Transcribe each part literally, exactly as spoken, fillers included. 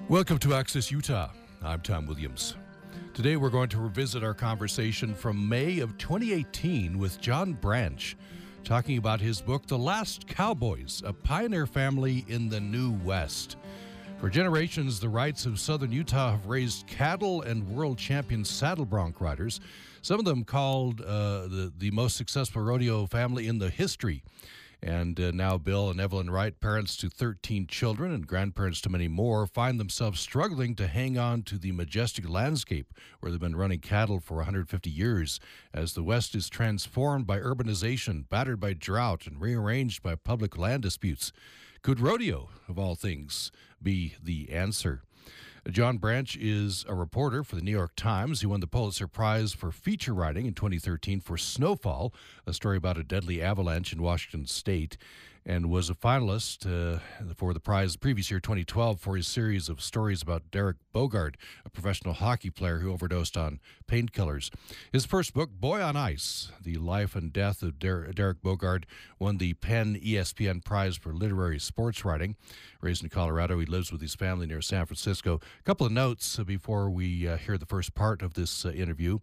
Welcome to Access Utah. I'm Tom Williams. Today we're going to revisit our conversation from May of twenty eighteen with John Branch, talking about his book, The Last Cowboys, a Pioneer Family in the New West. For generations, the Wrights of southern Utah have raised cattle and world champion saddle bronc riders, some of them called uh, the, the most successful rodeo family in the history. And uh, now Bill and Evelyn Wright, parents to thirteen children and grandparents to many more, find themselves struggling to hang on to the majestic landscape where they've been running cattle for one hundred fifty years as the West is transformed by urbanization, battered by drought, and rearranged by public land disputes. Could rodeo, of all things, be the answer? John Branch is a reporter for the New York Times. He won the Pulitzer Prize for feature writing in twenty thirteen for Snowfall, a story about a deadly avalanche in Washington State, and was a finalist uh, for the prize the previous year, twenty twelve, for his series of stories about Derek Bogard, a professional hockey player who overdosed on painkillers. His first book, Boy on Ice, The Life and Death of Der- Derek Bogard, won the Penn E S P N Prize for literary sports writing. Raised in Colorado, he lives with his family near San Francisco. A couple of notes before we uh, hear the first part of this uh, interview.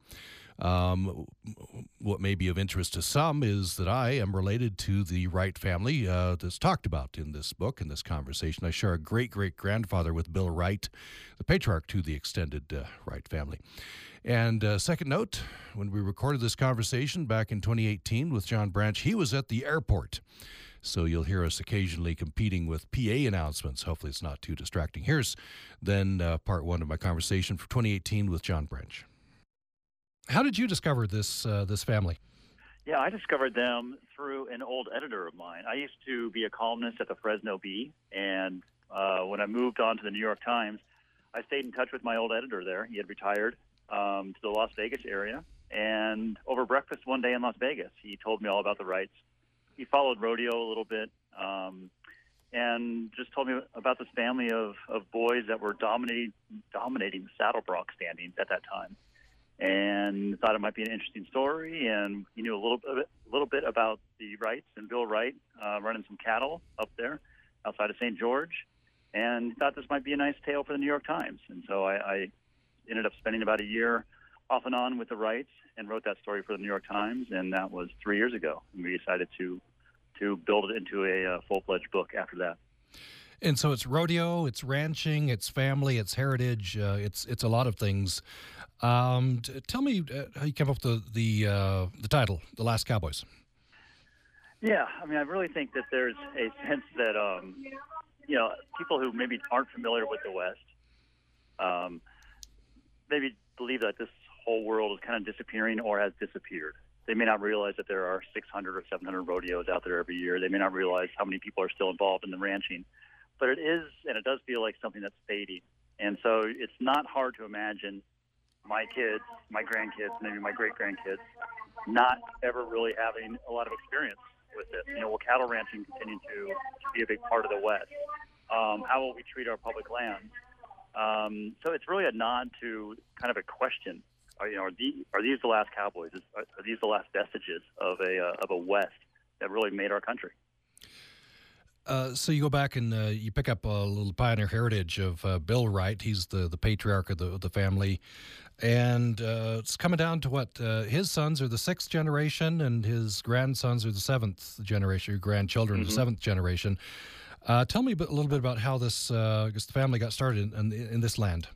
Um, what may be of interest to some is that I am related to the Wright family uh, that's talked about in this book, in this conversation. I share a great-great-grandfather with Bill Wright, the patriarch to the extended uh, Wright family. And uh, second note, when we recorded this conversation back in twenty eighteen with John Branch, he was at the airport. So you'll hear us occasionally competing with P A announcements. Hopefully it's not too distracting. Here's then uh, part one of my conversation for twenty eighteen with John Branch. How did you discover this uh, this family? Yeah, I discovered them through an old editor of mine. I used to be a columnist at the Fresno Bee, and uh, when I moved on to the New York Times, I stayed in touch with my old editor there. He had retired um, to the Las Vegas area, and over breakfast one day in Las Vegas, he told me all about the Wrights. He followed rodeo a little bit, um, and just told me about this family of, of boys that were dominating dominating the saddle bronc standings at that time. And thought it might be an interesting story, and he knew a little bit, a little bit about the Wrights and Bill Wright uh, running some cattle up there outside of Saint George, and thought this might be a nice tale for the New York Times. And so I, I ended up spending about a year off and on with the Wrights and wrote that story for the New York Times, and that was three years ago. And we decided to to build it into a uh, full-fledged book after that. And so it's rodeo, it's ranching, it's family, it's heritage, uh, it's it's a lot of things. Um, t- tell me uh, how you came up with the the, uh, the title, The Last Cowboys. Yeah, I mean, I really think that there's a sense that, um, you know, people who maybe aren't familiar with the West um, maybe believe that this whole world is kind of disappearing or has disappeared. They may not realize that there are six hundred or seven hundred rodeos out there every year. They may not realize how many people are still involved in the ranching. But it is, and it does feel like something that's fading. And so it's not hard to imagine my kids, my grandkids, maybe my great-grandkids, not ever really having a lot of experience with this. You know, will cattle ranching continue to, to be a big part of the West? Um, how will we treat our public lands? Um, so it's really a nod to kind of a question. Are, you know, are, the, are these the last cowboys? Are, are these the last vestiges of a, uh, of a West that really made our country? Uh, so you go back and uh, you pick up a little pioneer heritage of uh, Bill Wright. He's the, the patriarch of the, of the family. And uh, it's coming down to what? Uh, his sons are the sixth generation, and his grandsons are the seventh generation, your grandchildren mm-hmm. are the seventh generation. Uh, tell me a, bit, a little bit about how this, uh, I guess the family got started in, in, in this land.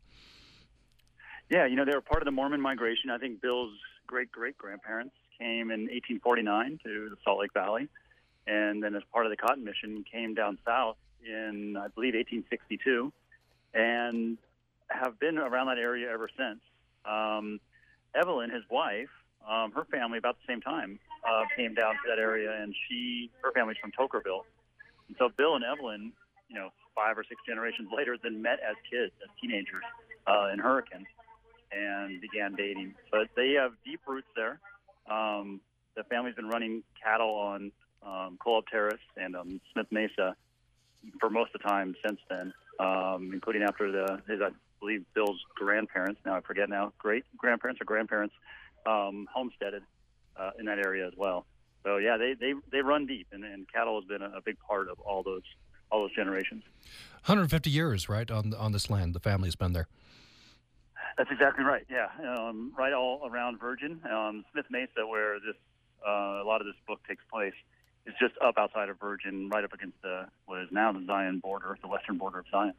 Yeah, you know, they were part of the Mormon migration. I think Bill's great-great-grandparents came in eighteen forty-nine to the Salt Lake Valley. And then as part of the Cotton Mission, came down south in, I believe, eighteen sixty-two, and have been around that area ever since. Um, Evelyn, his wife, um, her family about the same time uh, came down to that area, and she, her family's from Tokerville. And so Bill and Evelyn, you know, five or six generations later, then met as kids, as teenagers uh, in Hurricane, and began dating. But they have deep roots there. Um, the family's been running cattle on Um, Kolob Terrace and um, Smith Mesa for most of the time since then, um, including after the, his, I believe, Bill's grandparents, now I forget now, great-grandparents or grandparents, um, homesteaded uh, in that area as well. So, yeah, they, they, they run deep, and, and cattle has been a, a big part of all those all those generations. one hundred fifty years, right, on on this land. The family's been there. That's exactly right. Yeah, um, right all around Virgin, um, Smith Mesa, where this uh, a lot of this book takes place, is just up outside of Virgin, right up against the what is now the Zion border, the western border of Zion.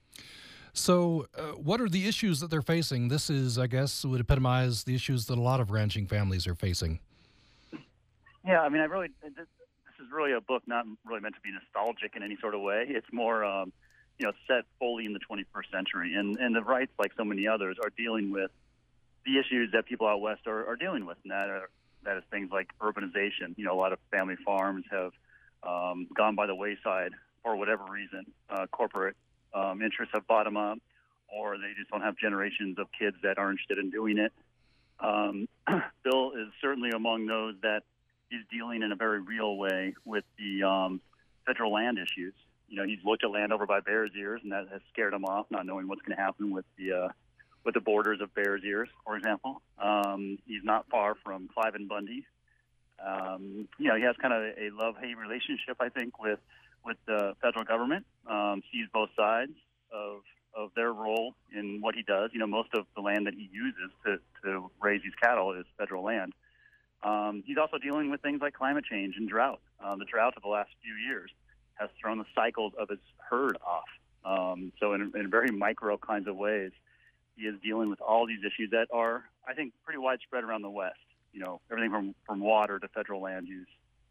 So, uh, what are the issues that they're facing? This is, I guess, would epitomize the issues that a lot of ranching families are facing. Yeah, I mean, I really this, this is really a book not really meant to be nostalgic in any sort of way. It's more. Um, you know, set fully in the twenty-first century. And, and the Wrights, like so many others, are dealing with the issues that people out west are, are dealing with, and that, are, that is things like urbanization. You know, a lot of family farms have um, gone by the wayside for whatever reason. Uh, corporate um, interests have bought them up, or they just don't have generations of kids that are interested in doing it. Um, Bill is certainly among those that is dealing in a very real way with the um, federal land issues. You know, he's looked at land over by Bears Ears, and that has scared him off, not knowing what's going to happen with the uh, with the borders of Bears Ears, for example. Um, he's not far from Cliven Bundy. Um, you know, he has kind of a love-hate relationship, I think, with with the federal government. Um, sees both sides of of their role in what he does. You know, most of the land that he uses to to raise these cattle is federal land. Um, he's also dealing with things like climate change and drought. Um, the drought of the last few years has thrown the cycles of his herd off. Um, so in, in very micro kinds of ways, he is dealing with all these issues that are, I think, pretty widespread around the West. You know, everything from, from water to federal land use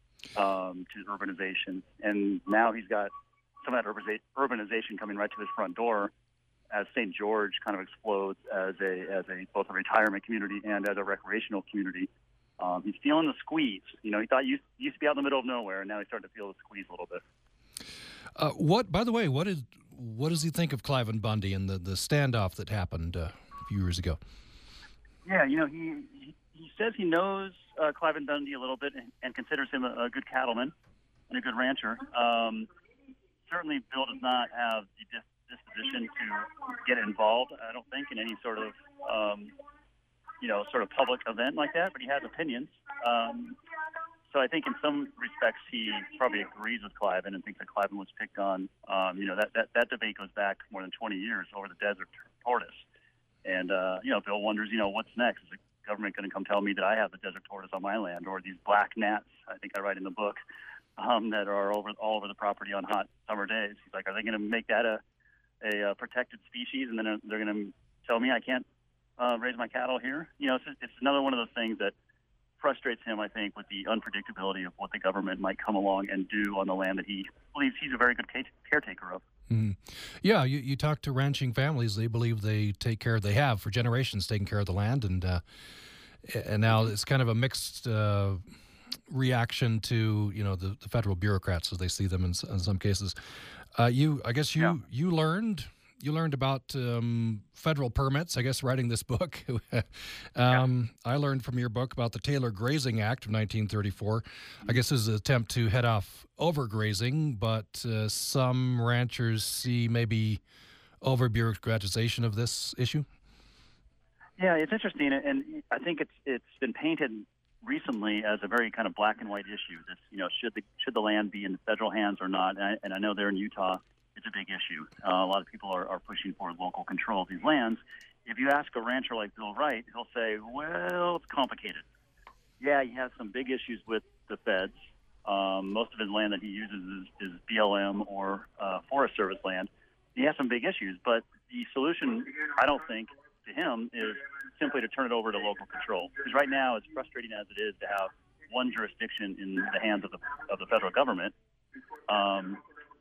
um, to urbanization. And now he's got some of that urbanization coming right to his front door as Saint George kind of explodes as a as a both a retirement community and as a recreational community. Um, he's feeling the squeeze. You know, he thought he used, he used to be out in the middle of nowhere, and now he's starting to feel the squeeze a little bit. Uh, what, by the way, what is what does he think of Cliven Bundy and the, the standoff that happened uh, a few years ago? Yeah, you know, he he, he says he knows uh, Cliven Bundy a little bit and, and considers him a, a good cattleman and a good rancher. Um, certainly, Bill does not have the dis- disposition to get involved, I don't think, in any sort of, um, you know, sort of public event like that, but he has opinions. Um, So I think in some respects he probably agrees with Cliven and thinks that Cliven was picked on. Um, you know, that, that, that debate goes back more than twenty years over the desert tortoise. And, uh, you know, Bill wonders, you know, what's next? Is the government going to come tell me that I have the desert tortoise on my land, or these black gnats, I think I write in the book, um, that are over all over the property on hot summer days? He's like, are they going to make that a, a, a protected species, and then they're going to tell me I can't uh, raise my cattle here? You know, it's, it's another one of those things that frustrates him, I think, with the unpredictability of what the government might come along and do on the land that he believes he's a very good caretaker of. Mm. Yeah, you, you talk to ranching families, they believe they take care, they have for generations taken care of the land, and uh, and now it's kind of a mixed uh, reaction to, you know, the, the federal bureaucrats as they see them in, in some cases. Uh, you, I guess you, yeah. you learned... You learned about um, federal permits, I guess, writing this book. um, yeah. I learned from your book about the Taylor Grazing Act of nineteen thirty-four. I guess this is an attempt to head off overgrazing, but uh, some ranchers see maybe over-bureaucratization of this issue. Yeah, it's interesting, and I think it's it's been painted recently as a very kind of black and white issue. This, you know, should the should the land be in federal hands or not? And I, and I know they're in Utah. It's a big issue. Uh, a lot of people are, are pushing for local control of these lands. If you ask a rancher like Bill Wright, he'll say, well, it's complicated. Yeah, he has some big issues with the feds. Um, most of his land that he uses is, is B L M or uh, Forest Service land. He has some big issues, but the solution, I don't think, to him is simply to turn it over to local control. Because right now, as frustrating as it is to have one jurisdiction in the hands of the, of the federal government, um,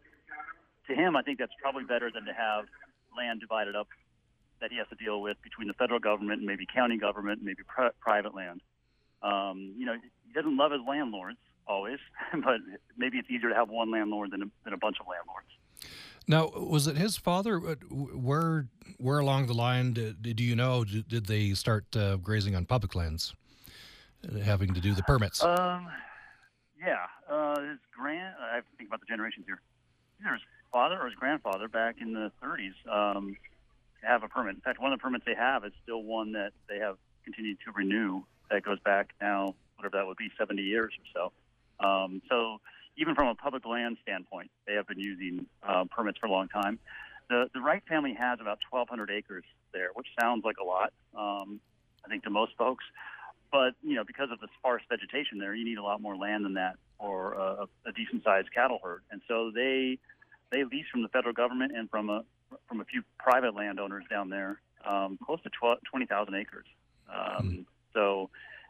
to him, I think that's probably better than to have land divided up that he has to deal with between the federal government and maybe county government and maybe pri- private land. Um, you know, he doesn't love his landlords always, but maybe it's easier to have one landlord than a, than a bunch of landlords. Now, was it his father? Where where along the line, did, did you know, did, did they start uh, grazing on public lands, having to do the permits? Um, yeah. Uh, his grand, I have to think about the generations here. Either his father or his grandfather back in the thirties um, have a permit. In fact, one of the permits they have is still one that they have continued to renew that goes back now, whatever that would be, seventy years or so. Um, so even from a public land standpoint, they have been using uh, permits for a long time. The the Wright family has about twelve hundred acres there, which sounds like a lot, um, I think, to most folks. But, you know, because of the sparse vegetation there, you need a lot more land than that for a, a decent-sized cattle herd. And so they they lease from the federal government and from a from a few private landowners down there, um, close to twenty thousand acres. Um, so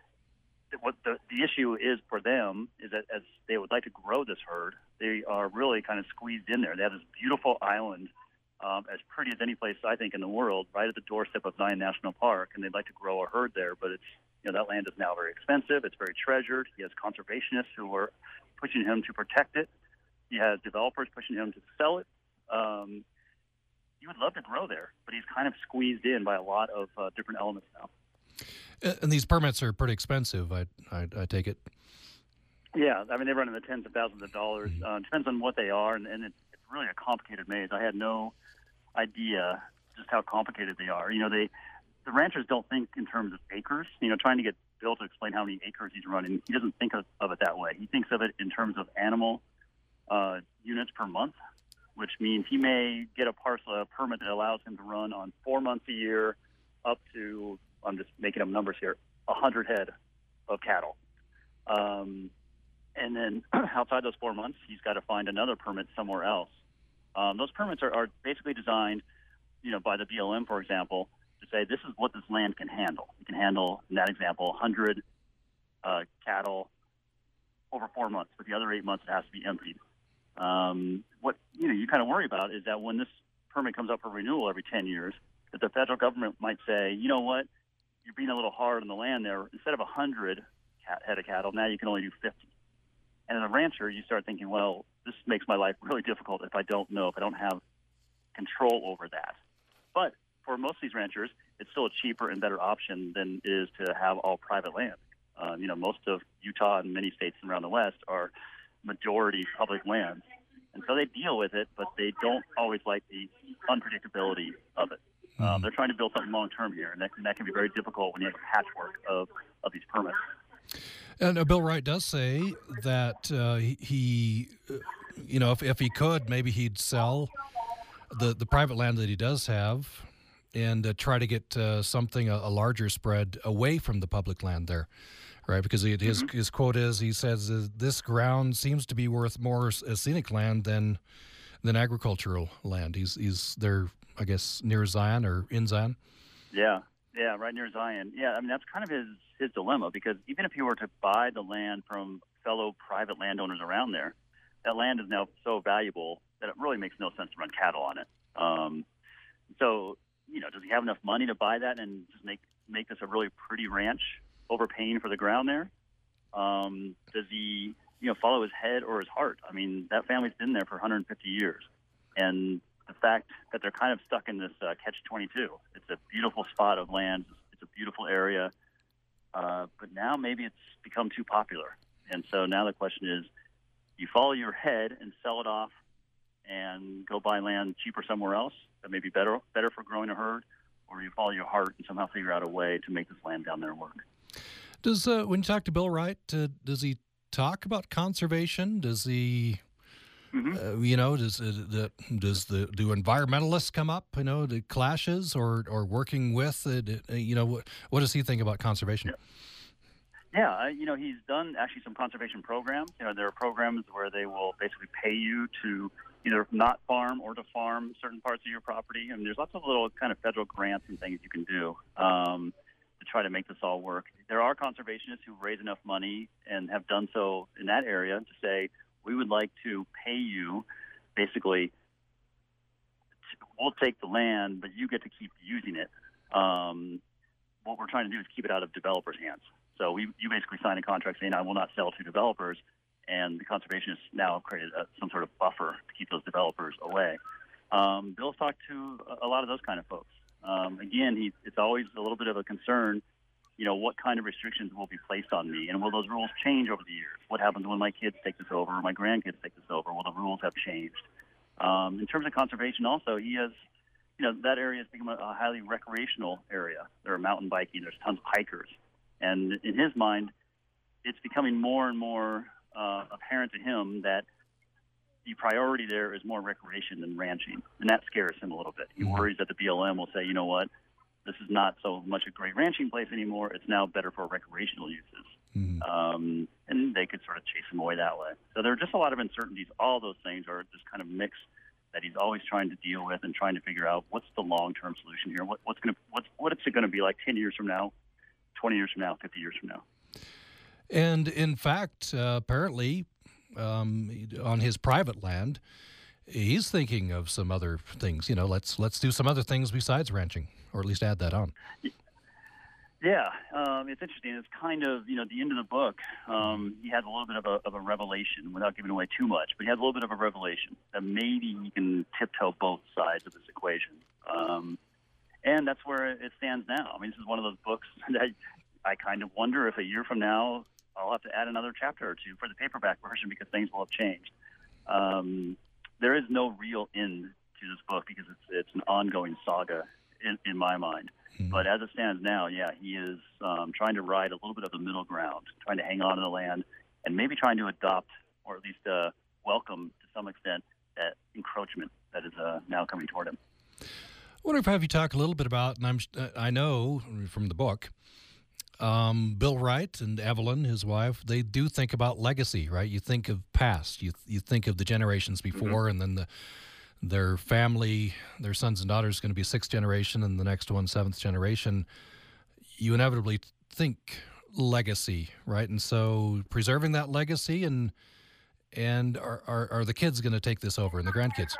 what the, the issue is for them is that as they would like to grow this herd, they are really kind of squeezed in there. They have this beautiful island, um, as pretty as any place, I think, in the world, right at the doorstep of Zion National Park, and they'd like to grow a herd there, but it's, you know, that land is now very expensive. It's very treasured. He has conservationists who are pushing him to protect it. He has developers pushing him to sell it. Um, he would love to grow there, but he's kind of squeezed in by a lot of uh, different elements now. And these permits are pretty expensive, I, I, I take it. Yeah, I mean, they run in the tens of thousands of dollars. Mm-hmm. Uh, it depends on what they are, and, and it's, it's really a complicated maze. I had no idea just how complicated they are. You know, they the ranchers don't think in terms of acres. You know, trying to get Bill to explain how many acres he's running, he doesn't think of, of it that way. He thinks of it in terms of animal uh, units per month, which means he may get a parcel, a permit that allows him to run on four months a year up to, I'm just making up numbers here, one hundred head of cattle. Um, and then outside those four months, he's got to find another permit somewhere else. Um, those permits are, are basically designed, you know, by the B L M, for example, to say this is what this land can handle. It can handle, in that example, one hundred uh, cattle over four months. But the other eight months, it has to be emptied. Um, what you know, you kind of worry about is that when this permit comes up for renewal every ten years, that the federal government might say, you know what, you're being a little hard on the land there. Instead of one hundred cat, head of cattle, now you can only do fifty. And as a rancher, you start thinking, well, this makes my life really difficult if I don't know, if I don't have control over that. But for most of these ranchers, it's still a cheaper and better option than it is to have all private land. Uh, you know, most of Utah and many states around the West are majority public lands. And so they deal with it, but they don't always like the unpredictability of it. Uh, they're trying to build something long-term here, and that, and that can be very difficult when you have a patchwork of, of these permits. And uh, Bill Wright does say that uh, he, he uh, you know, if, if he could, maybe he'd sell the, the private land that he does have and uh, try to get uh, something, a, a larger spread away from the public land there, right? Because he, his, mm-hmm. his quote is, he says, uh, this ground seems to be worth more as scenic land than than agricultural land. He's, he's there, I guess, near Zion or in Zion? Yeah, yeah, right near Zion. Yeah, I mean, that's kind of his, his dilemma, because even if he were to buy the land from fellow private landowners around there, that land is now so valuable that it really makes no sense to run cattle on it. Um, so, you know, does he have enough money to buy that and just make, make this a really pretty ranch, overpaying for the ground there? Um, does he, you know, follow his head or his heart? I mean, that family's been there for one hundred fifty years. And the fact that they're kind of stuck in this uh, catch twenty-two. It's a beautiful spot of land. It's a beautiful area. Uh, but now maybe it's become too popular. And so now the question is, you follow your head and sell it off and go buy land cheaper somewhere else that may be better, better for growing a herd, or you follow your heart and somehow figure out a way to make this land down there work. Does uh, when you talk to Bill Wright, uh, does he talk about conservation? Does he... Mm-hmm. Uh, you know, does uh, the does the do environmentalists come up? You know, the clashes or or working with it. Uh, you know, what what does he think about conservation? Yeah, yeah uh, you know, he's done actually some conservation programs. You know, there are programs where they will basically pay you to either not farm or to farm certain parts of your property. And there's lots of little kind of federal grants and things you can do um, to try to make this all work. There are conservationists who raise enough money and have done so in that area to say, we would like to pay you, basically, we'll take the land, but you get to keep using it. Um, what we're trying to do is keep it out of developers' hands. So we, you basically sign a contract saying, I will not sell to developers, and the conservationists now have created a, some sort of buffer to keep those developers away. Um, Bill's talked to a, a lot of those kind of folks. Um, again, he, it's always a little bit of a concern, you know, what kind of restrictions will be placed on me, and will those rules change over the years? What happens when my kids take this over or my grandkids take this over? Will the rules have changed? Um, in terms of conservation also, he has, you know, that area has become a, a highly recreational area. There are mountain biking, there's tons of hikers. And in his mind, it's becoming more and more uh, apparent to him that the priority there is more recreation than ranching, and that scares him a little bit. He worries that the B L M will say, you know what, this is not so much a great ranching place anymore. It's now better for recreational uses. Mm-hmm. Um, and they could sort of chase him away that way. So there are just a lot of uncertainties. All those things are this kind of mix that he's always trying to deal with and trying to figure out what's the long-term solution here. What, what's going to what's what it's going to be like ten years from now, twenty years from now, fifty years from now. And in fact, uh, apparently, um, on his private land, he's thinking of some other things. You know, let's let's do some other things besides ranching, or at least add that on. Yeah, um, it's interesting. It's kind of, you know, at the end of the book, um, he had a little bit of a, of a revelation, without giving away too much, but he had a little bit of a revelation that maybe he can tiptoe both sides of this equation. Um, and that's where it stands now. I mean, this is one of those books that I kind of wonder if a year from now I'll have to add another chapter or two for the paperback version because things will have changed. Um, there is no real end to this book because it's, it's an ongoing saga in, in my mind. But as it stands now, yeah, he is um, trying to ride a little bit of the middle ground, trying to hang on to the land, and maybe trying to adopt, or at least uh, welcome to some extent, that encroachment that is uh, now coming toward him. I wonder if I have you talk a little bit about, and I'm, I know from the book, um, Bill Wright and Evelyn, his wife, they do think about legacy, right? You think of past, you you think of the generations before, mm-hmm. and then the their family, their sons and daughters, going to be sixth generation, and the next one seventh generation. You inevitably think legacy, right? And so preserving that legacy, and and are are, are the kids going to take this over, and the grandkids?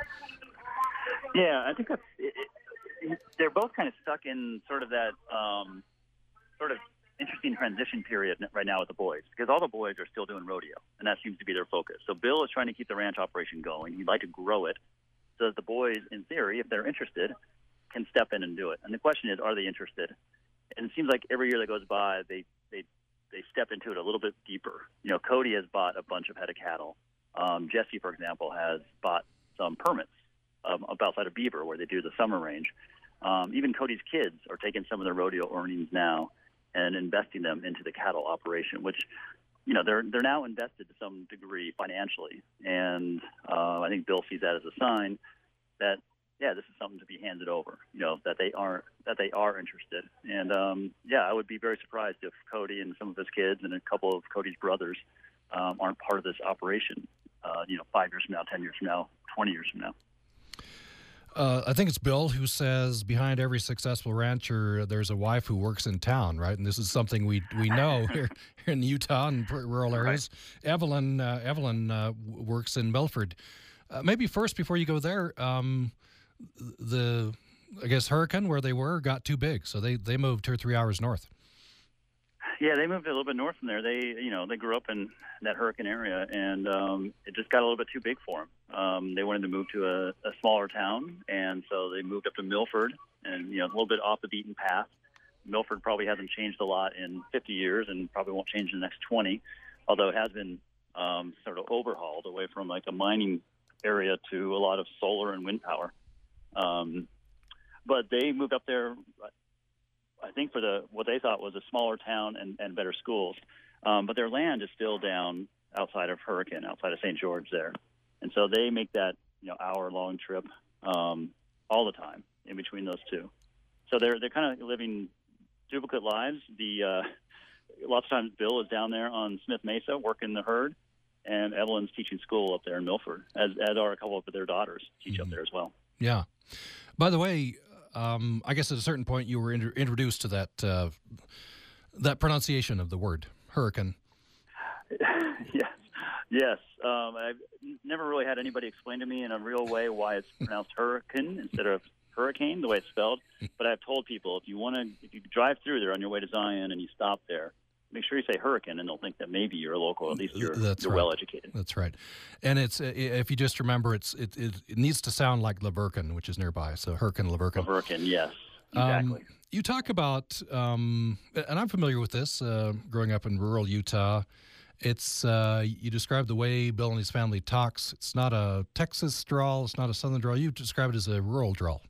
Yeah, I think that's it, it, they're both kind of stuck in sort of that um, sort of interesting transition period right now with the boys, because all the boys are still doing rodeo, and that seems to be their focus. So Bill is trying to keep the ranch operation going. He'd like to grow it, so that the boys, in theory, if they're interested, can step in and do it. And the question is, are they interested? And it seems like every year that goes by, they they they step into it a little bit deeper. You know, Cody has bought a bunch of head of cattle. Um, Jesse, for example, has bought some permits um, up outside of Beaver, where they do the summer range. Um, even Cody's kids are taking some of their rodeo earnings now and investing them into the cattle operation, which, you know, they're they're now invested to some degree financially, and uh, I think Bill sees that as a sign that, yeah, this is something to be handed over. You know, that they are that they are interested, and um, yeah, I would be very surprised if Cody and some of his kids and a couple of Cody's brothers um, aren't part of this operation. Uh, you know, five years from now, ten years from now, twenty years from now. Uh, I think it's Bill who says behind every successful rancher, there's a wife who works in town, right? And this is something we we know here, here in Utah and rural areas. Right. Evelyn uh, Evelyn uh, works in Milford. Uh, maybe first, before you go there, um, the I guess Hurricane, where they were, got too big, so they they moved two or three hours north. Yeah, they moved a little bit north from there. They, you know, they grew up in that Hurricane area, and um, it just got a little bit too big for them. Um, they wanted to move to a, a smaller town, and so they moved up to Milford, and you know, a little bit off the beaten path. Milford probably hasn't changed a lot in fifty years, and probably won't change in the next twenty, although it has been um, sort of overhauled away from like a mining area to a lot of solar and wind power. Um, but they moved up there, I think, for the what they thought was a smaller town and, and better schools. Um, but their land is still down outside of Hurricane, outside of Saint George there. And so they make that, you know, hour-long trip um, all the time in between those two. So they're they're kind of living duplicate lives. The uh, lots of times Bill is down there on Smith Mesa working the herd, and Evelyn's teaching school up there in Milford, as, as are a couple of their daughters teach mm-hmm. up there as well. Yeah. By the way, Um, I guess at a certain point you were inter- introduced to that uh, that pronunciation of the word, hurricane. yes, yes. Um, I've never really had anybody explain to me in a real way why it's pronounced hurricane instead of hurricane, the way it's spelled. But I've told people, if you want to, if you drive through there on your way to Zion and you stop there, make sure you say hurricane, and they'll think that maybe you're a local. At least you're, That's you're right. well educated. That's right. And it's if you just remember, it's it it, it needs to sound like Lavercan, which is nearby. So Hurricane, Lavercan. Lavercan, yes, exactly. Um, you talk about, um, and I'm familiar with this. Uh, growing up in rural Utah, it's uh, you describe the way Bill and his family talks. It's not a Texas drawl. It's not a Southern drawl. You describe it as a rural drawl.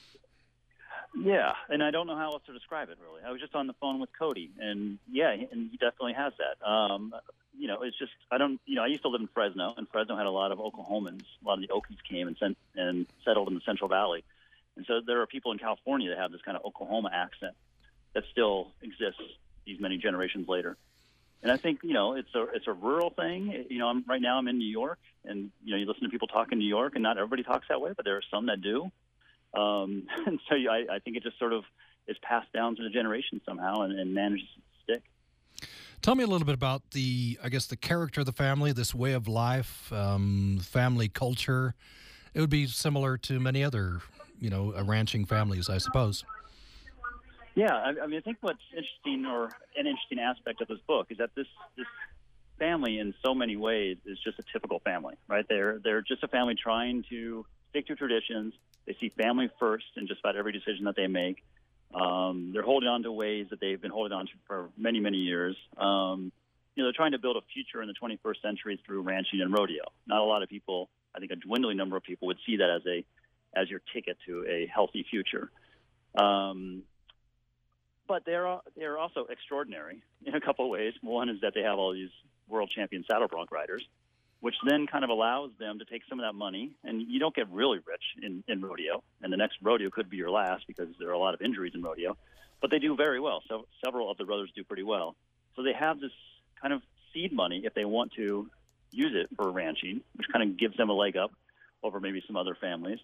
Yeah, and I don't know how else to describe it, really. I was just on the phone with Cody, and yeah, and he definitely has that. Um, you know, it's just, I don't, you know, I used to live in Fresno, and Fresno had a lot of Oklahomans. A lot of the Okies came and, sent, and settled in the Central Valley. And so there are people in California that have this kind of Oklahoma accent that still exists these many generations later. And I think, you know, it's a it's a rural thing. You know, I'm, right now I'm in New York, and, you know, you listen to people talk in New York, and not everybody talks that way, but there are some that do. Um, and so you, I, I think it just sort of is passed down through the generations somehow and, and manages to stick. Tell me a little bit about the, I guess, the character of the family, this way of life, um, family culture. It would be similar to many other, you know, uh, ranching families, I suppose. Yeah, I, I mean, I think what's interesting, or an interesting aspect of this book, is that this this family, in so many ways, is just a typical family, right? They're they're just a family trying to stick to traditions. They see family first in just about every decision that they make. Um, they're holding on to ways that they've been holding on to for many, many years. Um, you know, they're trying to build a future in the twenty-first century through ranching and rodeo. Not a lot of people, I think a dwindling number of people, would see that as a as your ticket to a healthy future. Um, But they're they're also extraordinary in a couple of ways. One is that they have all these world champion saddle bronc riders, which then kind of allows them to take some of that money, and you don't get really rich in, in rodeo, and the next rodeo could be your last because there are a lot of injuries in rodeo, but they do very well. So several of the brothers do pretty well. So they have this kind of seed money if they want to use it for ranching, which kind of gives them a leg up over maybe some other families.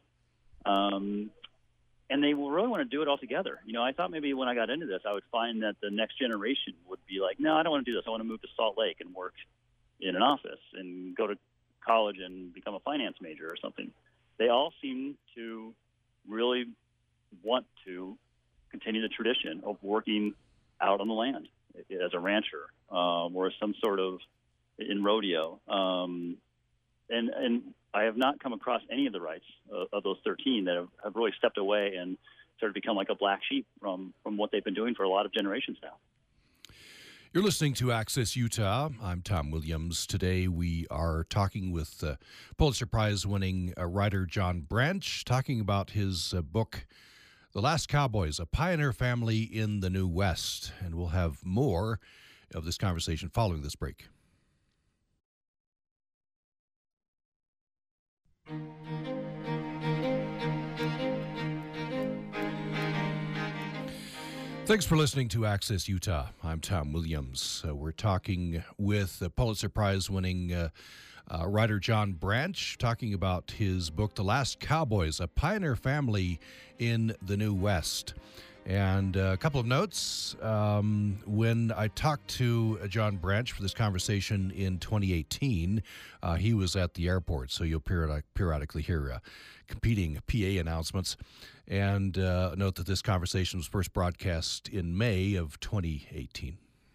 Um, And they will really want to do it all together. You know, I thought maybe when I got into this, I would find that the next generation would be like, no, I don't want to do this. I want to move to Salt Lake and work in an office and go to college and become a finance major or something. They all seem to really want to continue the tradition of working out on the land as a rancher um, or as some sort of in rodeo. Um, and and I have not come across any of the rights of, of those thirteen that have, have really stepped away and sort of become like a black sheep from, from what they've been doing for a lot of generations now. You're listening to Access Utah. I'm Tom Williams. Today we are talking with uh, Pulitzer Prize-winning uh, writer John Branch, talking about his uh, book, The Last Cowboys, A Pioneer Family in the New West. And we'll have more of this conversation following this break. Thanks for listening to Access Utah. I'm Tom Williams. Uh, we're talking with the Pulitzer Prize-winning uh, uh, writer John Branch, talking about his book, The Last Cowboys, A Pioneer Family in the New West. And uh, a couple of notes. Um, when I talked to John Branch for this conversation in twenty eighteen, uh, he was at the airport, so you'll periodic, periodically hear uh, competing P A announcements. And uh, note that this conversation was first broadcast in May of twenty eighteen.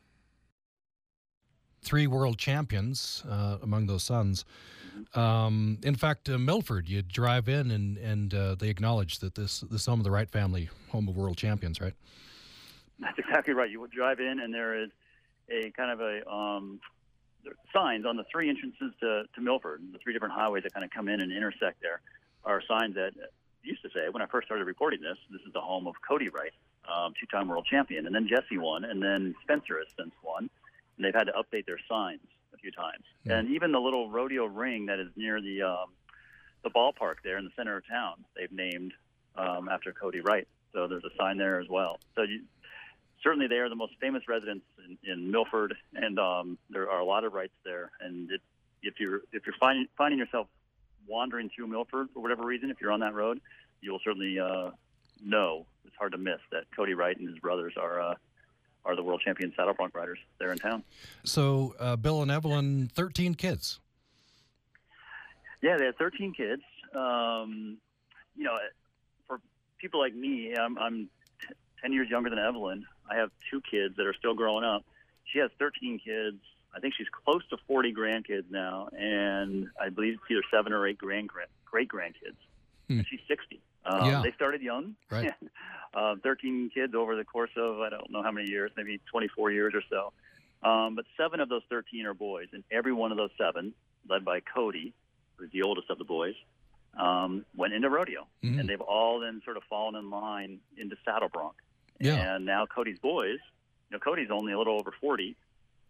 Three world champions uh, among those sons. Um, in fact, uh, Milford, you drive in and, and uh, they acknowledge that this, this is home of the Wright family, home of world champions, right? That's exactly right. You would drive in and there is a kind of a um, signs on the three entrances to, to Milford, the three different highways that kind of come in and intersect there are signs that used to say, when I first started reporting this, this is the home of Cody Wright, um, two-time world champion, and then Jesse won, and then Spencer has since won, and they've had to update their signs a few times. Mm-hmm. And even the little rodeo ring that is near the um, the ballpark there in the center of town, they've named um, after Cody Wright. So there's a sign there as well. So you, certainly they are the most famous residents in, in Milford, and um, there are a lot of Wrights there. And it, if you're if you're finding finding yourself wandering through Milford for whatever reason, if you're on that road, you will certainly uh, know, it's hard to miss, that Cody Wright and his brothers are uh, are the world champion saddle bronc riders there in town. So uh, Bill and Evelyn, thirteen kids. Yeah, they had thirteen kids. Um, you know, for people like me, I'm, I'm t- ten years younger than Evelyn. I have two kids that are still growing up. She has thirteen kids. I think she's close to forty grandkids now, and I believe it's either seven or eight grand great grandkids. Hmm. And she's sixty. Um, yeah. They started young, right. uh, thirteen kids over the course of, I don't know how many years, maybe twenty-four years or so. Um, but seven of those thirteen are boys, and every one of those seven, led by Cody, who's the oldest of the boys, um, went into rodeo. Mm-hmm. And they've all then sort of fallen in line into saddle bronc. Yeah. And now Cody's boys, you know, Cody's only a little over forty,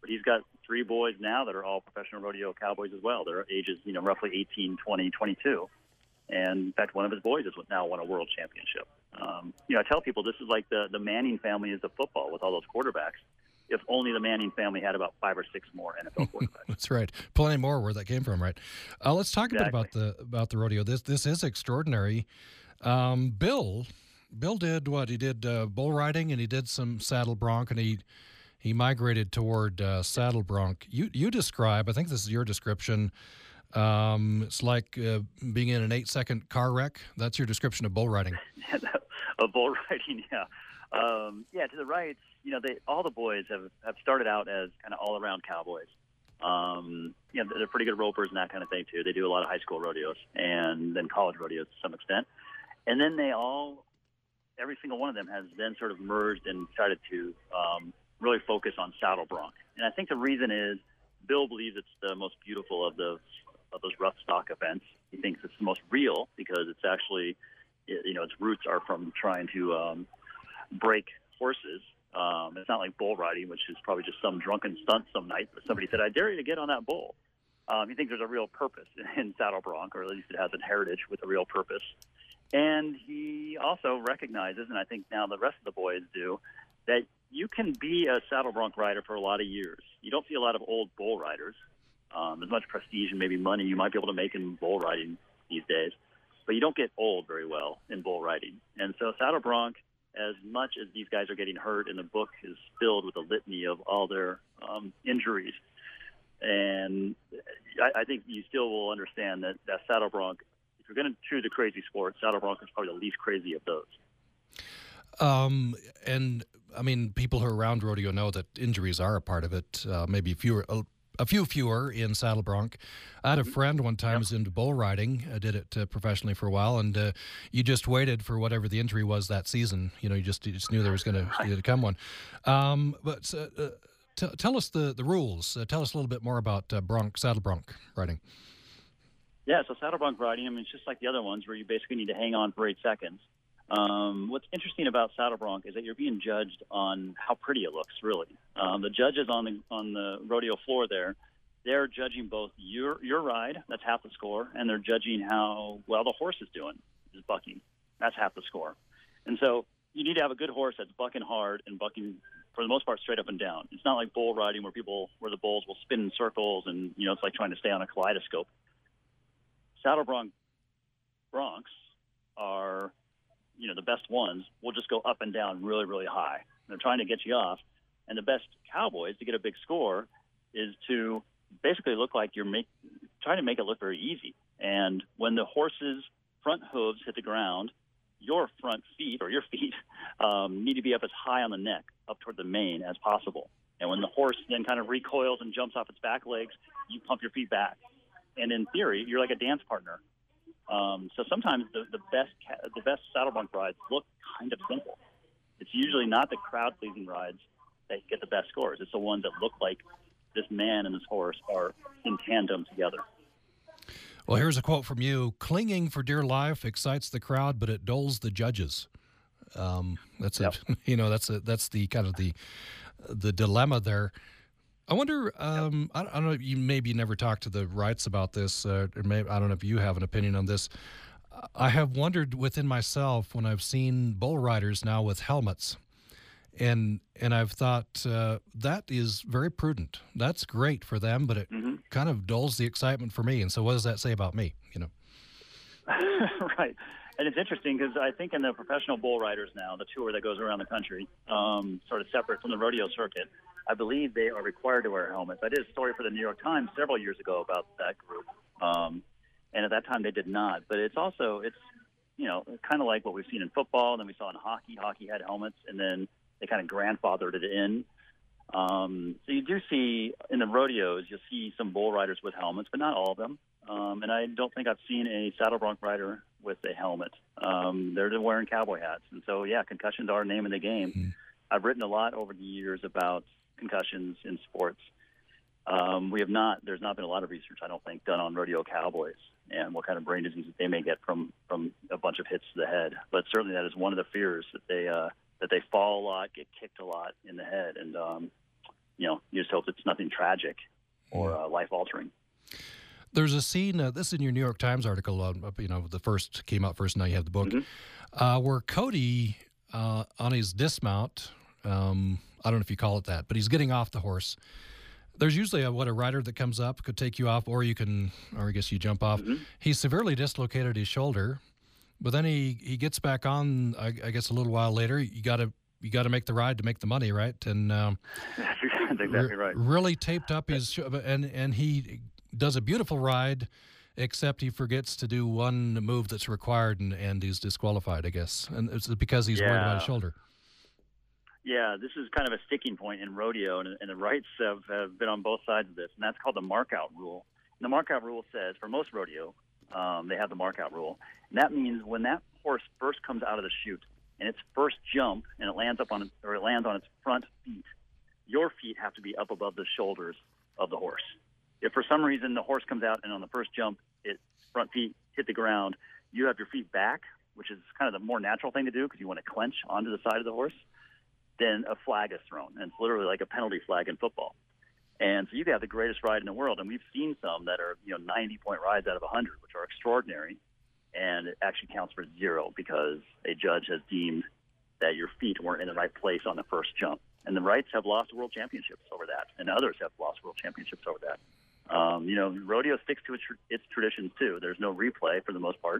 But he's got three boys now that are all professional rodeo cowboys as well. They're ages, you know, roughly eighteen, twenty, twenty-two. And in fact, one of his boys has now won a world championship. Um, you know, I tell people this is like the, the Manning family is of football with all those quarterbacks. If only the Manning family had about five or six more N F L quarterbacks. That's right. Plenty more where that came from, right? Uh, let's talk Exactly. a bit about the about the rodeo. This this is extraordinary. Um, Bill, Bill did what? He did uh, bull riding and he did some saddle bronc, and he he migrated toward uh, saddle bronc. You you describe, I think this is your description. Um, it's like uh, being in an eight-second car wreck. That's your description of bull riding. Of bull riding, yeah. Um, yeah, to the right, you know, they all the boys have, have started out as kind of all-around cowboys. Um, you know, they're pretty good ropers and that kind of thing, too. They do a lot of high school rodeos and then college rodeos to some extent. And then they all, every single one of them has then sort of merged and started to um, really focus on saddle bronc. And I think the reason is Bill believes it's the most beautiful of the of those rough stock events. He thinks it's the most real because it's actually, you know, its roots are from trying to um, break horses. Um, it's not like bull riding, which is probably just some drunken stunt some night. But somebody said, "I dare you to get on that bull." Um, he thinks there's a real purpose in saddle bronc, or at least it has a heritage with a real purpose. And he also recognizes, and I think now the rest of the boys do, that you can be a saddle bronc rider for a lot of years. You don't see a lot of old bull riders. Um, as much prestige and maybe money you might be able to make in bull riding these days, but you don't get old very well in bull riding. And so saddle bronc, as much as these guys are getting hurt, and the book is filled with a litany of all their um, injuries, and I, I think you still will understand that, that saddle bronc, if you're going to choose a crazy sport, saddle bronc is probably the least crazy of those. Um, and I mean, people who are around rodeo know that injuries are a part of it. Uh, maybe fewer. Uh, A few fewer in saddle bronc. I had a friend one time Yep. who was into bull riding. I did it uh, professionally for a while, and uh, you just waited for whatever the injury was that season. You know, you just you just knew there was going to come one. Um, but uh, uh, t- tell us the the rules. Uh, tell us a little bit more about uh, bronc saddle bronc riding. Yeah, so saddle bronc riding, I mean, it's just like the other ones where you basically need to hang on for eight seconds. Um, what's interesting about saddle bronc is that you're being judged on how pretty it looks, really. Um, the judges on the on the rodeo floor there, they're judging both your your ride, that's half the score, and they're judging how well the horse is doing, is bucking. That's half the score. And so you need to have a good horse that's bucking hard and bucking, for the most part, straight up and down. It's not like bull riding where people, where the bulls will spin in circles and, you know, it's like trying to stay on a kaleidoscope. Saddle bronc broncs are, you know, the best ones will just go up and down really, really high. They're trying to get you off. And the best cowboys to get a big score is to basically look like you're make, trying to make it look very easy. And when the horse's front hooves hit the ground, your front feet or your feet um, need to be up as high on the neck, up toward the mane as possible. And when the horse then kind of recoils and jumps off its back legs, you pump your feet back. And in theory, you're like a dance partner. Um, so sometimes the, the best the best saddle bronc rides look kind of simple. It's usually not the crowd-pleasing rides that get the best scores. It's the ones that look like this man and this horse are in tandem together. Well, here's a quote from you: "Clinging for dear life excites the crowd, but it dulls the judges." Um, that's Yep. it. You know, that's a, that's the kind of the the dilemma there. I wonder. Um, I, I don't know. You maybe never talked to the Wrights about this, uh, or maybe I don't know if you have an opinion on this. I have wondered within myself when I've seen bull riders now with helmets, and and I've thought uh, that is very prudent. That's great for them, but it Mm-hmm. kind of dulls the excitement for me. And so, what does that say about me? You know. Right. And it's interesting because I think in the professional bull riders now, the tour that goes around the country, um, sort of separate from the rodeo circuit, I believe they are required to wear helmets. I did a story for the New York Times several years ago about that group, um, and at that time they did not. But it's also, it's, you know, kind of like what we've seen in football, and then we saw in hockey. Hockey had helmets, and then they kind of grandfathered it in. Um, so you do see, in the rodeos, you'll see some bull riders with helmets, but not all of them. Um, and I don't think I've seen a saddle bronc rider with a helmet. Um, they're wearing cowboy hats. And so, yeah, concussions are name of the game. Mm-hmm. I've written a lot over the years about concussions in sports. Um, we have not, there's not been a lot of research, I don't think, done on rodeo cowboys and what kind of brain diseases they may get from, from a bunch of hits to the head. But certainly that is one of the fears, that they, uh, that they fall a lot, get kicked a lot in the head. And, um, you know, you just hope it's nothing tragic or uh, life-altering. There's a scene, uh, this is in your New York Times article, uh, you know, the first came out first, now you have the book, mm-hmm. uh, where Cody, uh, on his dismount, um, I don't know if you call it that, but he's getting off the horse. There's usually a, what, a rider that comes up, could take you off, or you can, or I guess you jump off. Mm-hmm. He severely dislocated his shoulder, but then he, he gets back on, I, I guess a little while later. You got to you got to make the ride to make the money, right? And um, That's exactly right. Really taped up his, sh- and, and he does a beautiful ride, except he forgets to do one move that's required, and, and he's disqualified, I guess. And it's because he's yeah. worried about his shoulder. Yeah, this is kind of a sticking point in rodeo, and, and the rights have, have been on both sides of this, and that's called the markout rule. And the markout rule says, for most rodeo, um, they have the markout rule, and that means when that horse first comes out of the chute, and its first jump, and it lands up on, or it lands on its front feet, your feet have to be up above the shoulders of the horse. If for some reason the horse comes out and on the first jump, its front feet hit the ground, you have your feet back, which is kind of the more natural thing to do because you want to clench onto the side of the horse, then a flag is thrown. And it's literally like a penalty flag in football. And so you can have the greatest ride in the world, and we've seen some that are, you know, ninety-point rides out of one hundred, which are extraordinary, and it actually counts for zero because a judge has deemed that your feet weren't in the right place on the first jump. And the rights have lost world championships over that, and others have lost world championships over that. Um, you know, rodeo sticks to its, its traditions, too. There's no replay for the most part,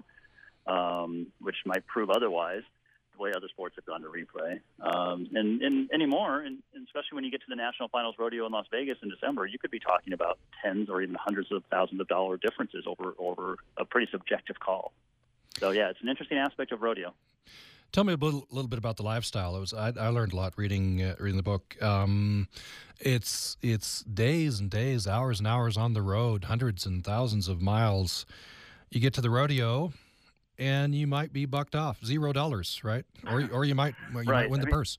um, which might prove otherwise, the way other sports have gone to replay. Um, and, and anymore, and, and especially when you get to the National Finals Rodeo in Las Vegas in December, you could be talking about tens or even hundreds of thousands of dollar differences over, over a pretty subjective call. So, yeah, it's an interesting aspect of rodeo. Tell me a little, little bit about the lifestyle. It was I, I learned a lot reading uh, reading the book. Um, it's it's days and days, hours and hours on the road, hundreds and thousands of miles. You get to the rodeo, and you might be bucked off, zero dollars, right? Or or you might you right. might win I the mean, purse.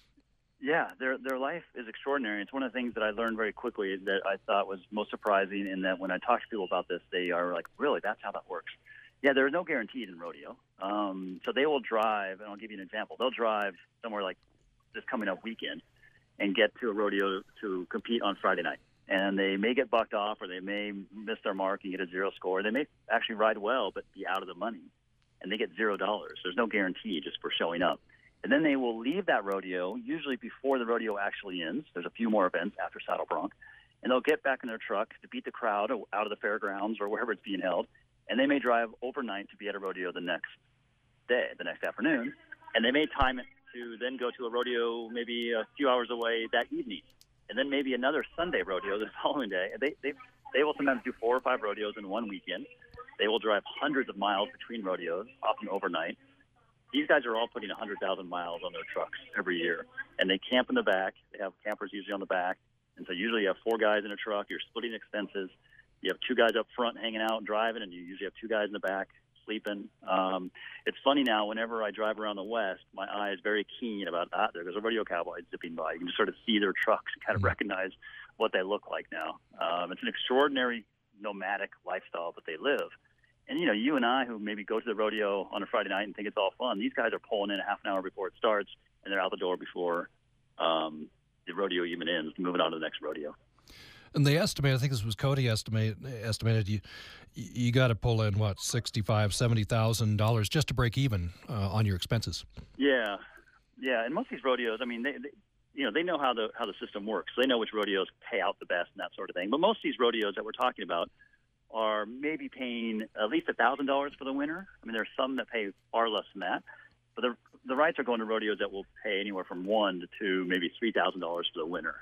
Yeah, their their life is extraordinary. It's one of the things that I learned very quickly that I thought was most surprising. In that when I talk to people about this, they are like, "Really, that's how that works." Yeah, there are no guarantees in rodeo. Um, so they will drive, and I'll give you an example. They'll drive somewhere like this coming up weekend and get to a rodeo to compete on Friday night. And they may get bucked off, or they may miss their mark and get a zero score. They may actually ride well but be out of the money, and they get zero dollars. There's no guarantee just for showing up. And then they will leave that rodeo, usually before the rodeo actually ends. There's a few more events after Saddle Bronc. And they'll get back in their truck to beat the crowd out of the fairgrounds or wherever it's being held. And they may drive overnight to be at a rodeo the next day, the next afternoon, and they may time it to then go to a rodeo maybe a few hours away that evening, and then maybe another Sunday rodeo the following day. They they they will sometimes do four or five rodeos in one weekend. They will drive hundreds of miles between rodeos, often overnight. These guys are all putting one hundred thousand miles on their trucks every year, and they camp in the back. They have campers usually on the back, and so usually you have four guys in a truck. You're splitting expenses. You have two guys up front hanging out and driving, and you usually have two guys in the back sleeping. Um, it's funny now, whenever I drive around the West, my eye is very keen about, ah, there's a rodeo cowboy zipping by. You can just sort of see their trucks and kind of recognize what they look like now. Um, it's an extraordinary nomadic lifestyle that they live. And, you know, you and I who maybe go to the rodeo on a Friday night and think it's all fun, these guys are pulling in a half an hour before it starts, and they're out the door before um, the rodeo even ends, moving on to the next rodeo. And they estimate, I think this was Cody estimate, estimated, you you got to pull in, what, sixty-five thousand dollars, seventy thousand dollars just to break even uh, on your expenses. Yeah, yeah. And most of these rodeos, I mean, they, they, you know, they know how the how the system works. So they know which rodeos pay out the best and that sort of thing. But most of these rodeos that we're talking about are maybe paying at least one thousand dollars for the winner. I mean, there are some that pay far less than that. But the the rights are going to rodeos that will pay anywhere from one to two, maybe three thousand dollars for the winner.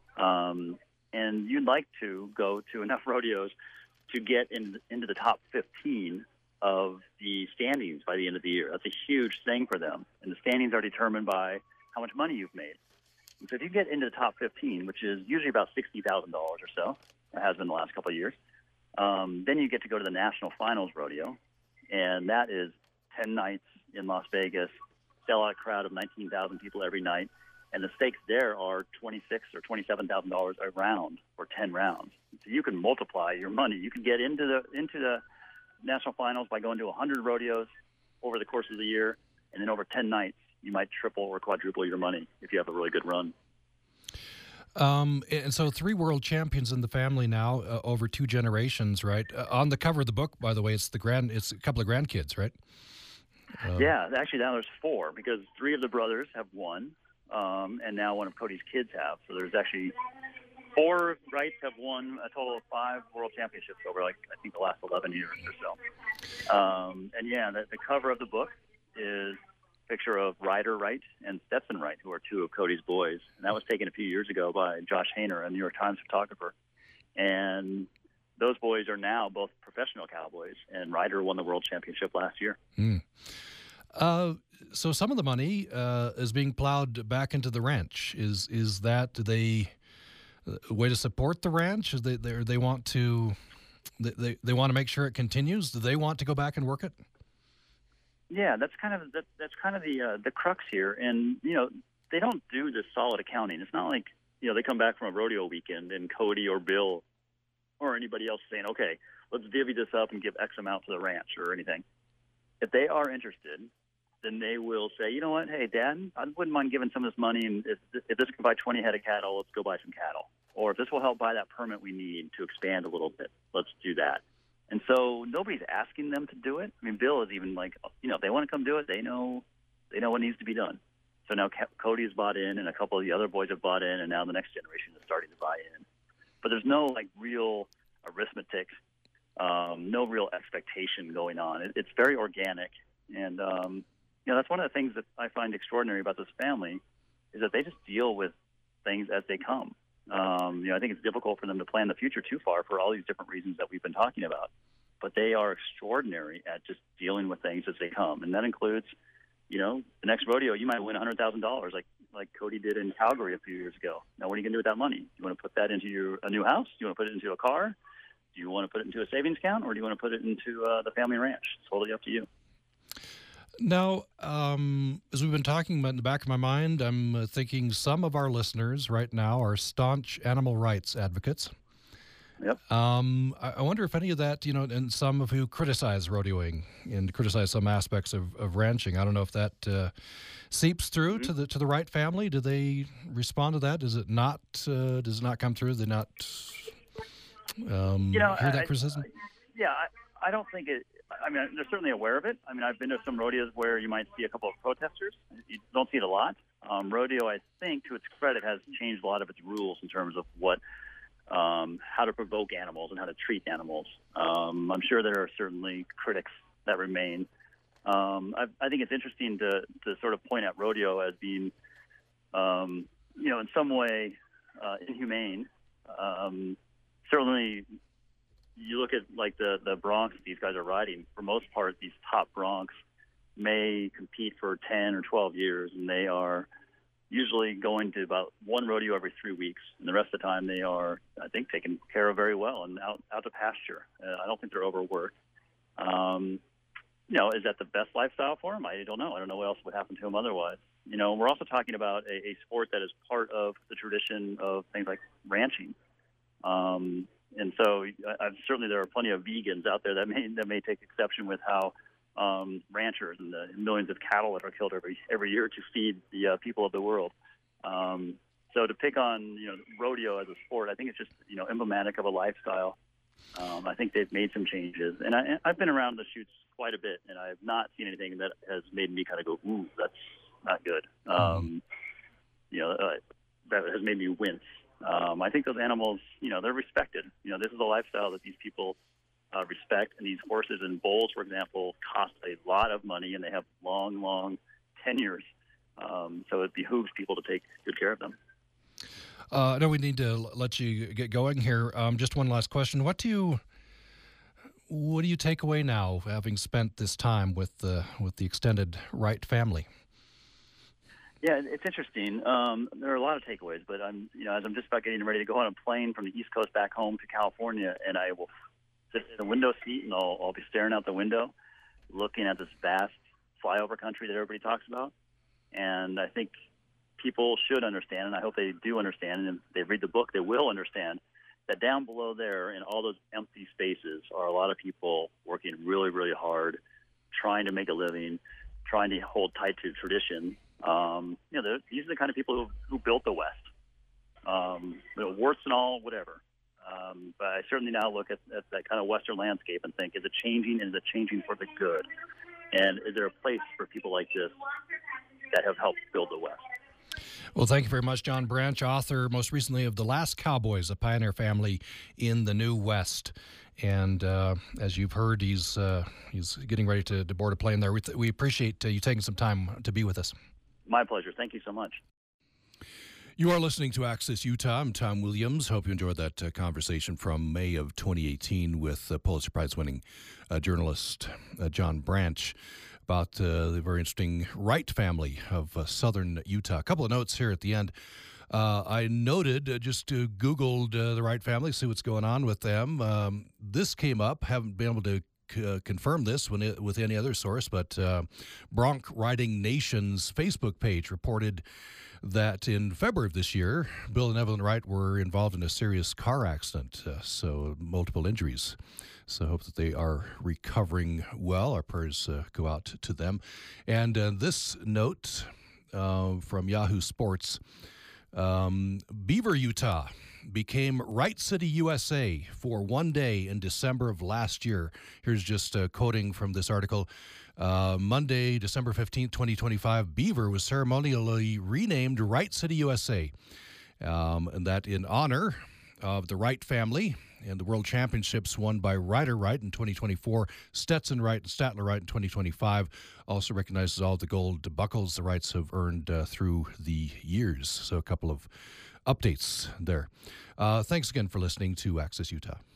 Um, And you'd like to go to enough rodeos to get in, into the top fifteen of the standings by the end of the year. That's a huge thing for them. And the standings are determined by how much money you've made. And so if you get into the top fifteen, which is usually about sixty thousand dollars or so, it has been the last couple of years, um, then you get to go to the National Finals Rodeo. And that is ten nights in Las Vegas, sellout crowd of nineteen thousand people every night. And the stakes there are twenty-six thousand dollars or twenty-seven thousand dollars a round for ten rounds. So you can multiply your money. You can get into the into the national finals by going to one hundred rodeos over the course of the year, and then over ten nights, you might triple or quadruple your money if you have a really good run. Um, and so three world champions in the family now, uh, over two generations, right? Uh, on the cover of the book, by the way, it's the grand, it's a couple of grandkids, right? Um, Yeah, actually now there's four because three of the brothers have won, um, and now one of Cody's kids have. So there's actually four Wrights have won a total of five world championships over, like, I think the last eleven years or so. Um, and yeah, the, the cover of the book is a picture of Ryder Wright and Stetson Wright, who are two of Cody's boys. And that was taken a few years ago by Josh Hainer, a New York Times photographer. And those boys are now both professional cowboys, and Ryder won the world championship last year. Mm. Uh, so some of the money uh, is being plowed back into the ranch. Is is that, do they a way to support the ranch? Is they they they want to they they want to make sure it continues? Do they want to go back and work it? Yeah, that's kind of that, that's kind of the uh, the crux here. And you know, they don't do this solid accounting. It's not like, you know, they come back from a rodeo weekend and Cody or Bill or anybody else saying, okay, let's divvy this up and give X amount to the ranch or anything. If they are interested, then they will say, you know what, hey, Dad, I wouldn't mind giving some of this money, and if, if this can buy twenty head of cattle, let's go buy some cattle. Or if this will help buy that permit we need to expand a little bit, let's do that. And so nobody's asking them to do it. I mean, Bill is even like, you know, if they want to come do it, they know they know what needs to be done. So now Cody's bought in, and a couple of the other boys have bought in, and now the next generation is starting to buy in. But there's no, like, real arithmetic, um, no real expectation going on. It, it's very organic. And, um, you know, that's one of the things that I find extraordinary about this family is that they just deal with things as they come. Um, you know, I think it's difficult for them to plan the future too far for all these different reasons that we've been talking about. But they are extraordinary at just dealing with things as they come. And that includes, you know, the next rodeo, you might win one hundred thousand dollars like like Cody did in Calgary a few years ago. Now, what are you going to do with that money? Do you want to put that into your, a new house? Do you want to put it into a car? Do you want to put it into a savings account? Or do you want to put it into uh, the family ranch? It's totally up to you. Now, um, as we've been talking about in the back of my mind, I'm uh, thinking some of our listeners right now are staunch animal rights advocates. Yep. Um, I, I wonder if any of that, you know, and some of who criticize rodeoing and criticize some aspects of, of ranching. I don't know if that uh, seeps through mm-hmm. to the to the Wright family. Do they respond to that? Does it not? Uh, does it not come through? Do they not um, you know, hear that I, criticism? I, yeah, I, I don't think it. I mean, they're certainly aware of it. I mean, I've been to some rodeos where you might see a couple of protesters. You don't see it a lot. Um, rodeo, I think, to its credit, has changed a lot of its rules in terms of what. Um, how to provoke animals and how to treat animals. Um, I'm sure there are certainly critics that remain. Um, I, I think it's interesting to, to sort of point at rodeo as being, um, you know, in some way uh, inhumane. Um, certainly, you look at like the, the broncs these guys are riding. For most part, these top broncs may compete for ten or twelve years, and they are usually going to about one rodeo every three weeks, and the rest of the time they are, I think, taken care of very well and out, out to pasture. Uh, I don't think they're overworked. Um, you know, is that the best lifestyle for them? I don't know. I don't know what else would happen to them otherwise. You know, we're also talking about a, a sport that is part of the tradition of things like ranching. Um, and so I, I've, certainly there are plenty of vegans out there that may, that may take exception with how Um, ranchers and the millions of cattle that are killed every every year to feed the uh, people of the world. Um, so to pick on, you know, rodeo as a sport, I think it's just, you know, emblematic of a lifestyle. Um, I think they've made some changes, and I, I've been around the chutes quite a bit, and I have not seen anything that has made me kind of go, "Ooh, that's not good." Um, you know, uh, that has made me wince. Um, I think those animals, you know, they're respected. You know, this is a lifestyle that these people Uh, respect, and these horses and bulls, for example, cost a lot of money, and they have long, long tenures. Um, so it behooves people to take good care of them. Uh, I know we need to let you get going here. Um, just one last question: What do you, what do you take away now, having spent this time with the with the extended Wright family? Yeah, it's interesting. Um, there are a lot of takeaways, but I'm, you know, as I'm just about getting ready to go on a plane from the East Coast back home to California, and I will sit in the window seat, and I'll, I'll be staring out the window, looking at this vast flyover country that everybody talks about. And I think people should understand, and I hope they do understand, and if they read the book, they will understand, that down below there in all those empty spaces are a lot of people working really, really hard, trying to make a living, trying to hold tight to tradition. Um, you know, these are the kind of people who, who built the West. Um, you know, warts and all, whatever. Um, but I certainly now look at, at that kind of Western landscape and think, is it changing? Is it changing for the good? And is there a place for people like this that have helped build the West? Well, thank you very much, John Branch, author most recently of The Last Cowboys, a pioneer family in the New West. And uh, as you've heard, he's uh, he's getting ready to, to board a plane there. We, th- we appreciate uh, you taking some time to be with us. My pleasure. Thank you so much. You are listening to Access Utah. I'm Tom Williams. Hope you enjoyed that uh, conversation from May of twenty eighteen with uh, Pulitzer Prize-winning uh, journalist uh, John Branch about uh, the very interesting Wright family of uh, southern Utah. A couple of notes here at the end. Uh, I noted, uh, just uh, Googled uh, the Wright family, see what's going on with them. Um, this came up. Haven't been able to c- uh, confirm this when it, with any other source, but uh, Bronc Riding Nation's Facebook page reported that in February of this year, Bill and Evelyn Wright were involved in a serious car accident, uh, so multiple injuries. So I hope that they are recovering well. Our prayers uh, go out to them. And uh, this note uh, from Yahoo Sports, um, Beaver, Utah became Wright City, U S A for one day in December of last year. Here's just uh, quoting from this article. Uh, Monday, December fifteenth, twenty twenty-five, Beaver was ceremonially renamed Wright City, U S A. Um, and that in honor of the Wright family and the World Championships won by Ryder Wright in twenty twenty-four, Stetson Wright and Statler Wright in twenty twenty-five. Also recognizes all the gold buckles the Wrights have earned uh, through the years. So a couple of updates there. Uh, thanks again for listening to Access Utah.